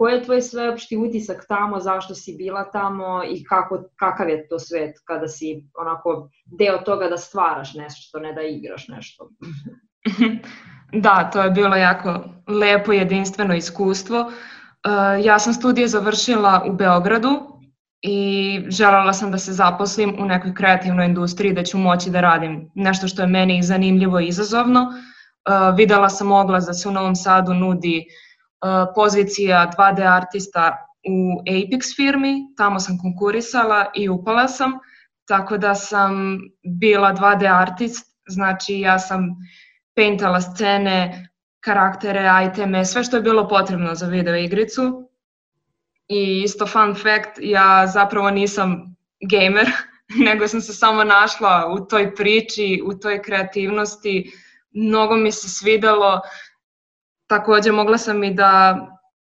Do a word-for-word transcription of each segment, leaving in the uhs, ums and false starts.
koji je tvoj sveopšti utisak tamo, zašto si bila tamo i kako, kakav je to svet kada si onako deo toga da stvaraš nešto, ne da igraš nešto? Da, to je bilo jako lepo, jedinstveno iskustvo. Ja sam studije završila u Beogradu i želela sam da se zaposlim u nekoj kreativnoj industriji, da ću moći da radim nešto što je meni zanimljivo i izazovno. Videla sam oglas da se u Novom Sadu nudi pozicija dva de artista u Apex firmi, tamo sam konkurisala i upala sam, tako da sam bila dva de artist, znači ja sam paintala scene, karaktere, iteme, sve što je bilo potrebno za video igricu. I isto fun fact, ja zapravo nisam gamer, nego sam se samo našla u toj priči, u toj kreativnosti. Mnogo mi se svidelo. Takođe mogla sam i da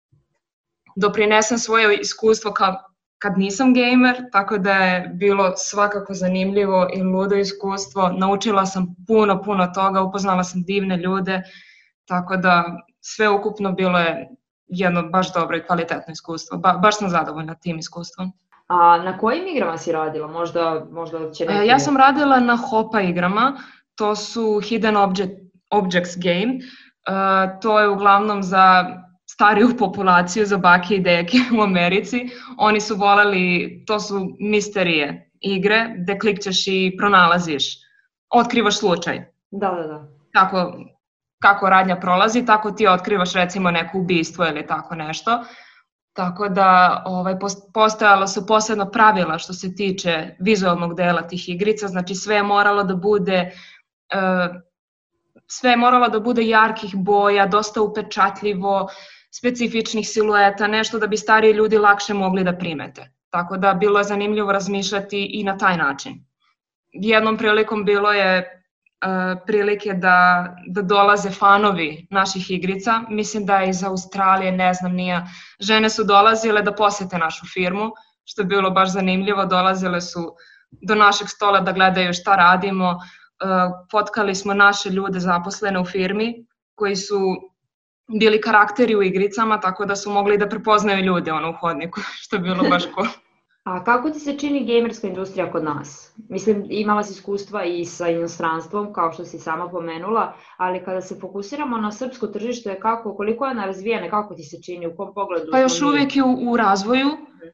doprinesem svoje iskustvo kad nisam gamer, tako da je bilo svakako zanimljivo i ludo iskustvo. Naučila sam puno, puno toga, upoznala sam divne ljude, tako da sve ukupno bilo je jedno baš dobro i kvalitetno iskustvo. Ba, baš sam zadovoljna tim iskustvom. A na kojim igrama si radila? Možda, možda će neki... Ja sam radila na Hopa igrama, to su Hidden Object, Objects game. Uh, to je uglavnom za stariju populaciju, za bake i deke u Americi. Oni su voleli, to su misterije igre, gde klikćeš i pronalaziš, otkrivaš slučaj. Da, da, da. Kako, kako radnja prolazi, tako ti otkrivaš recimo neko ubistvo ili tako nešto. Tako da ovaj, postojalo su posebno pravila što se tiče vizualnog dela tih igrica, znači sve je moralo da bude... Uh, Sve je moralo da bude jarkih boja, dosta upečatljivo, specifičnih silueta, nešto da bi stariji ljudi lakše mogli da primete. Tako da bilo je zanimljivo razmišljati i na taj način. Jednom prilikom bilo je uh, prilike da, da dolaze fanovi naših igrica, mislim da je iz Australije, ne znam nija, žene su dolazile da posete našu firmu, što je bilo baš zanimljivo, dolazile su do našeg stola da gledaju šta radimo. Potkali smo naše ljude zaposlene u firmi koji su bili karakteri u igricama, tako da su mogli da prepoznaju ljude ono u hodniku, što je bilo baš cool. A kako ti se čini gamerska industrija kod nas? Mislim, imala si iskustva i sa inostranstvom, kao što si sama pomenula, ali kada se fokusiramo na srpsko tržište, kako, koliko je ona razvijena, kako ti se čini, u kom pogledu? Pa još uvijek je u, u razvoju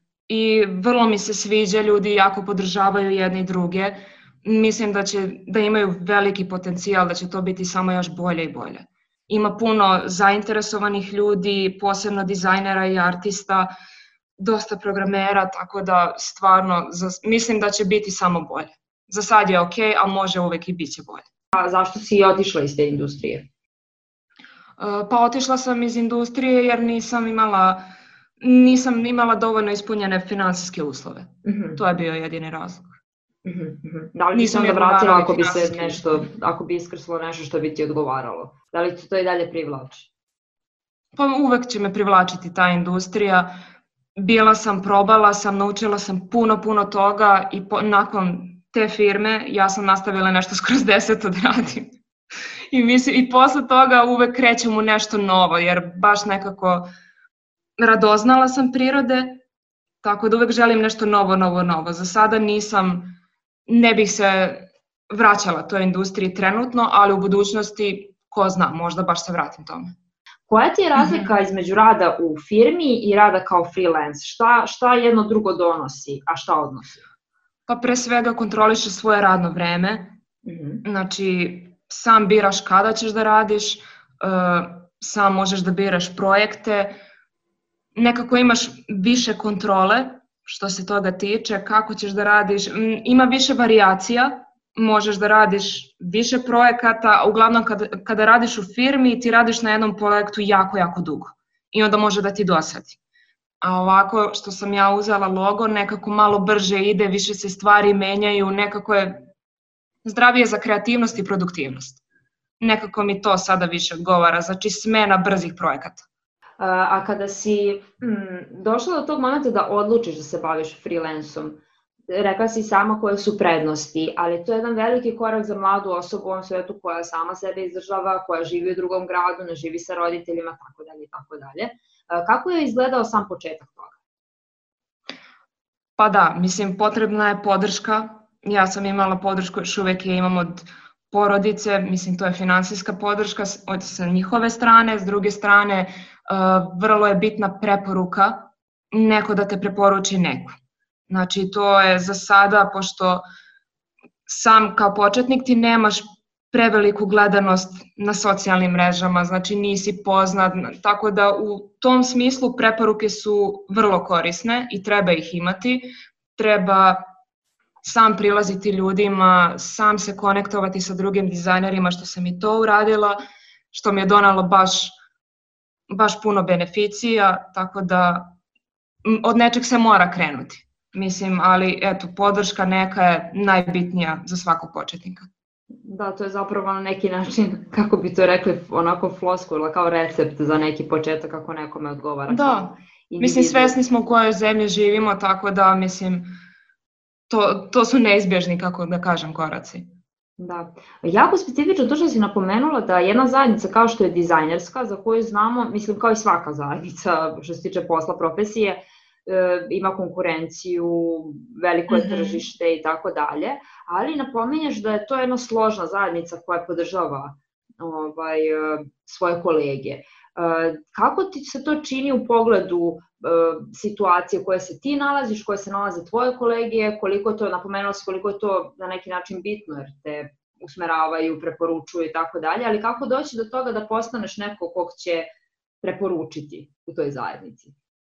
i vrlo mi se sviđa, ljudi jako podržavaju jedni druge. Mislim da će, da imaju veliki potencijal, da će to biti samo još bolje i bolje. Ima puno zainteresovanih ljudi, posebno dizajnera i artista, dosta programera, tako da stvarno mislim da će biti samo bolje. Za sad je okej, ali može uvek i bit će bolje. A zašto si otišla iz te industrije? Pa otišla sam iz industrije jer nisam imala, nisam imala dovoljno ispunjene finansijske uslove. Mm-hmm. To je bio jedini razlog. Mm-hmm. Da li bi se onda vratila ako bi se nešto, ako bi iskrslo nešto što bi ti odgovaralo? Da li to i dalje privlači? Pa uvek će me privlačiti ta industrija. Bila sam, probala sam, naučila sam puno, puno toga i po, nakon te firme ja sam nastavila nešto skroz deseto da radim. I, mislim, i posle toga uvek krećem u nešto novo, jer baš nekako radoznala sam prirode, tako da uvek želim nešto novo, novo, novo. Za sada nisam... Ne bih se vraćala toj industriji trenutno, ali u budućnosti, ko zna, možda baš se vratim tome. Koja ti je razlika mm-hmm. između rada u firmi i rada kao freelance? Šta, šta jedno drugo donosi, a šta odnosi? Pa pre svega kontrolišeš svoje radno vreme, mm-hmm. znači sam biraš kada ćeš da radiš, uh, sam možeš da biraš projekte, nekako imaš više kontrole, što se toga tiče, kako ćeš da radiš, ima više varijacija, možeš da radiš više projekata, uglavnom kada, kada radiš u firmi ti radiš na jednom projektu jako, jako dugo i onda može da ti dosadi. A ovako što sam ja uzela logo, nekako malo brže ide, više se stvari menjaju, nekako je zdravije za kreativnost i produktivnost. Nekako mi to sada više odgovara, znači smena brzih projekata. A kada si mm, došla do tog momenta da odlučiš da se baviš freelancom, rekla si sama koje su prednosti, ali to je jedan veliki korak za mladu osobu u ovom svetu koja sama sebe izdržava, koja živi u drugom gradu, ne živi sa roditeljima, tako dalje i tako dalje. Kako je izgledao sam početak toga? Pa da, mislim, potrebna je podrška. Ja sam imala podršku, još uvijek je imam od porodice, mislim, to je finansijska podrška od sa njihove strane, s druge strane, vrlo je bitna preporuka, neko da te preporuči neku. Znači, to je za sada, pošto sam kao početnik ti nemaš preveliku gledanost na socijalnim mrežama, znači nisi poznat, tako da u tom smislu preporuke su vrlo korisne i treba ih imati. Treba sam prilaziti ljudima, sam se konektovati sa drugim dizajnerima, što sam i to uradila, što mi je donalo baš, baš puno beneficija, tako da od nečeg se mora krenuti. Mislim, ali eto, podrška neka je najbitnija za svakog početnika. Da, to je zapravo na neki način, kako bi to rekli, onako floskula, kao recept za neki početak kako nekome odgovara. Da, mislim, svesni smo u kojoj zemlji živimo, tako da, mislim, to, to su neizbježni, kako da kažem, koraci. Da, jako specifično to što si napomenula da jedna zajednica kao što je dizajnerska, za koju znamo, mislim kao i svaka zajednica što se tiče posla, profesije, ima konkurenciju, veliko je tržište i tako dalje, ali napominješ da je to jedna složna zajednica koja podržava ovaj, svoje kolege. Kako ti se to čini u pogledu situacije u kojoj se ti nalaziš, koje se nalaze tvoje kolege, koliko to, napomenula si koliko je to na neki način bitno jer te usmeravaju, preporučuju i tako dalje, ali kako doći do toga da postaneš neko kog će preporučiti u toj zajednici?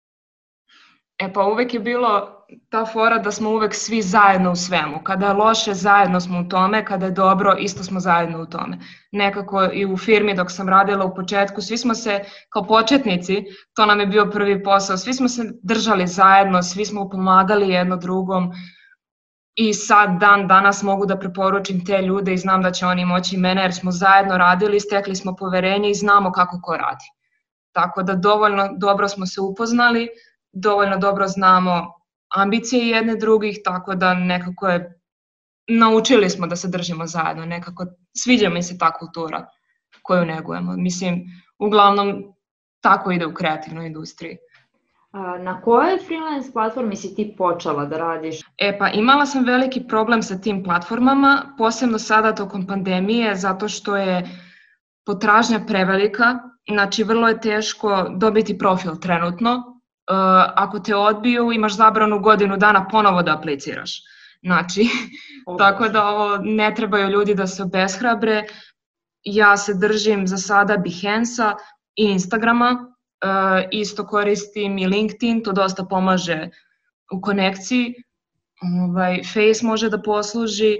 E pa uvek je bilo ta fora da smo uvek svi zajedno u svemu. Kada je loše, zajedno smo u tome, kada je dobro, isto smo zajedno u tome. Nekako i u firmi dok sam radila u početku, svi smo se kao početnici, to nam je bio prvi posao, svi smo se držali zajedno, svi smo pomagali jedno drugom i sad dan danas mogu da preporučim te ljude i znam da će oni moći mene jer smo zajedno radili, stekli smo poverenje i znamo kako ko radi. Tako da dovoljno dobro smo se upoznali, dovoljno dobro znamo ambicije jedne drugih, tako da nekako je, naučili smo da se držimo zajedno, nekako sviđa mi se ta kultura koju negujemo. Mislim, uglavnom tako ide u kreativnoj industriji. Na kojoj freelance platformi si ti počela da radiš? E pa imala sam veliki problem sa tim platformama, posebno sada tokom pandemije, zato što je potražnja prevelika, znači vrlo je teško dobiti profil trenutno. Ako te odbiju, imaš zabranu godinu dana ponovo da apliciraš. Znači, tako da ovo ne trebaju ljudi da se obeshrabre. Ja se držim za sada Behance-a i Instagrama, isto koristim i LinkedIn, to dosta pomaže u konekciji. Face može da posluži.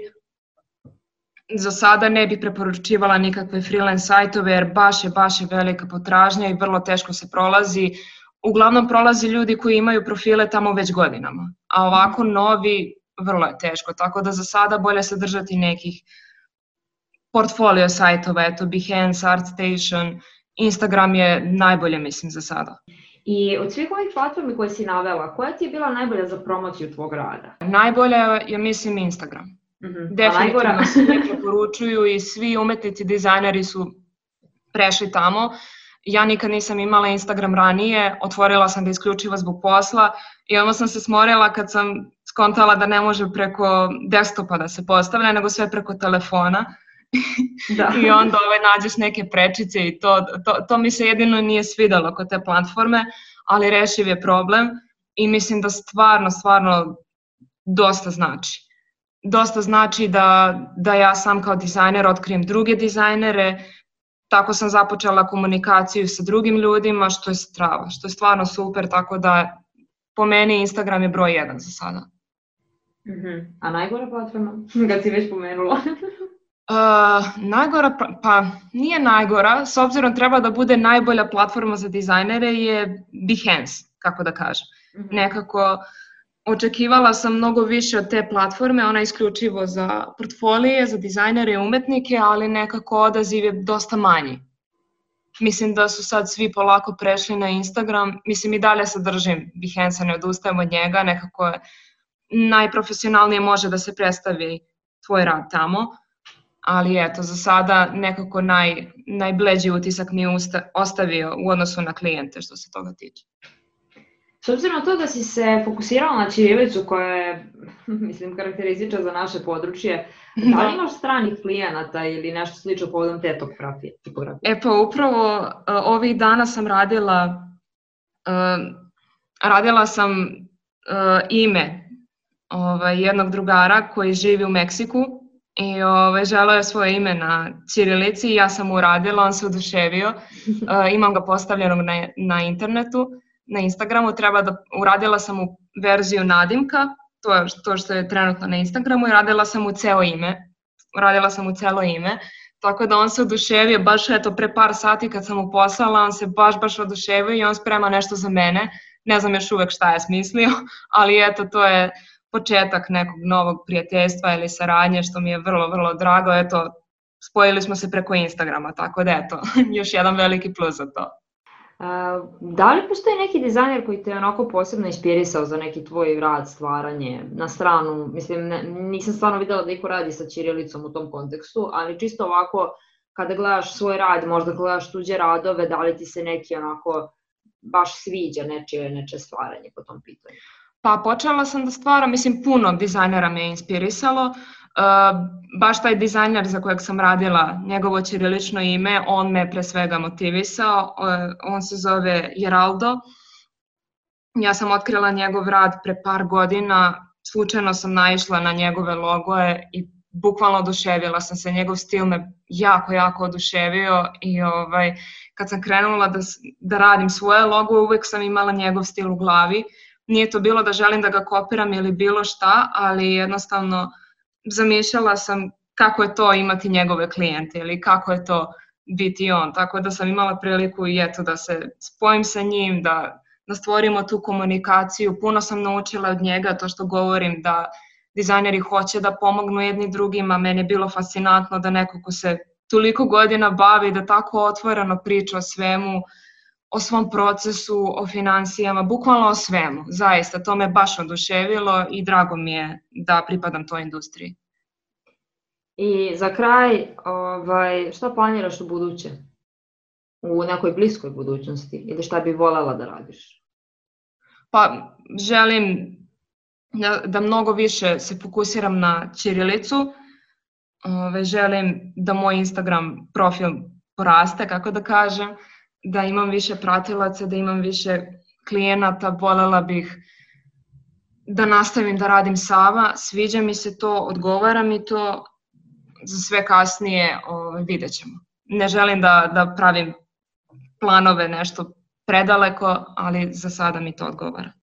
Za sada ne bih preporučivala nikakve freelance sajtove jer baš je, baš je velika potražnja i vrlo teško se prolazi. Uglavnom prolazi ljudi koji imaju profile tamo već godinama, a ovako novi vrlo je teško, tako da za sada bolje se držati nekih portfolio sajtova, eto Behance, ArtStation, Instagram je najbolje mislim za sada. I od svih ovih platformi koje si navela, koja ti je bila najbolja za promociju tvog rada? Najbolja je mislim Instagram. Mm-hmm. Definitivno se ne preporučuju i svi umetnici, dizajneri su prešli tamo. Ja nikad nisam imala Instagram ranije, otvorila sam ga isključivo zbog posla i onda sam se smorila kad sam skontala da ne može preko desktopa da se postavlja, nego sve preko telefona. Da. I onda ovaj, nađeš neke prečice i to, to, to mi se jedino nije svidalo kod te platforme, ali rešiv je problem i mislim da stvarno, stvarno dosta znači. Dosta znači da, da ja sam kao dizajner otkrijem druge dizajnere. Tako sam započela komunikaciju sa drugim ljudima, što je strava, što je stvarno super, tako da po meni Instagram je broj jedan za sada. Mm-hmm. A najgora platforma, kad si već pomenula? uh, najgora, pa nije najgora, s obzirom treba da bude najbolja platforma za dizajnere je Behance, kako da kažem. Mm-hmm. Nekako očekivala sam mnogo više od te platforme, ona je isključivo za portfolije, za dizajnere i umetnike, ali nekako odaziv je dosta manji. Mislim da su sad svi polako prešli na Instagram, mislim i dalje se držim Behance, ne odustajem od njega, nekako je najprofesionalnije može da se predstavi tvoj rad tamo, ali eto, za sada nekako naj, najbleđi utisak mi je usta, ostavio u odnosu na klijente što se toga tiče. S obzirom na to da si se fokusirala na ćirilicu koja je, mislim, karakteristična za naše područje, da li imaš stranih klijenata ili nešto slično povodom te tipografije? E pa upravo uh, ovih dana sam radila, uh, radila sam uh, ime ovaj, jednog drugara koji živi u Meksiku i ovaj, želeo je svoje ime na ćirilici i ja sam mu uradila, on se oduševio, uh, imam ga postavljenog na, na internetu. Na Instagramu treba da, uradila sam mu verziju nadimka, to je to što je trenutno na Instagramu i radila sam mu ceo ime, uradila sam mu celo ime, tako da on se oduševio, baš eto pre par sati kad sam mu poslala, on se baš baš oduševio i on sprema nešto za mene, ne znam još uvek šta je smislio, ali eto to je početak nekog novog prijateljstva ili saradnje što mi je vrlo, vrlo drago, eto spojili smo se preko Instagrama, tako da eto, još jedan veliki plus za to. Uh, da li postoji neki dizajner koji te onako posebno inspirisao za neki tvoj rad, stvaranje, na stranu, mislim, ne, nisam stvarno videla da iko radi sa ćirilicom u tom kontekstu, ali čisto ovako, kada gledaš svoj rad, možda gledaš tuđe radove, da li ti se neki onako baš sviđa nečije, nečije stvaranje po tom pitanju? Pa počela sam da stvaram, mislim, puno dizajnera me je inspirisalo. Uh, baš taj dizajner za kojeg sam radila, njegovo ćirilično ime, on me pre svega motivisao, uh, on se zove Geraldo. Ja sam otkrila njegov rad pre par godina, slučajno sam naišla na njegove logoje i bukvalno oduševila sam se, njegov stil me jako, jako oduševio i ovaj, kad sam krenula da, da radim svoje logo, uvek sam imala njegov stil u glavi. Nije to bilo da želim da ga kopiram ili bilo šta, ali jednostavno zamišljala sam kako je to imati njegove klijente ili kako je to biti on, tako da sam imala priliku i eto da se spojim sa njim, da, da stvorimo tu komunikaciju. Puno sam naučila od njega, to što govorim da dizajneri hoće da pomognu jedni drugima, meni je bilo fascinantno da neko ko se toliko godina bavi, da tako otvoreno priča o svemu, o svom procesu, o finansijama, bukvalno o svemu. Zaista, to me baš oduševilo i drago mi je da pripadam toj industriji. I za kraj, ovaj, šta planiraš u buduće? U nekoj bliskoj budućnosti? Ili šta bi voljela da radiš? Pa, želim da, da mnogo više se fokusiram na ćirilicu. Ove, želim da moj Instagram profil poraste, kako da kažem, da imam više pratilaca, da imam više klijenata, voljela bih da nastavim da radim sama, sviđa mi se to, odgovara mi to, za sve kasnije ovaj, vidjet ćemo. Ne želim da, da pravim planove nešto predaleko, ali za sada mi to odgovara.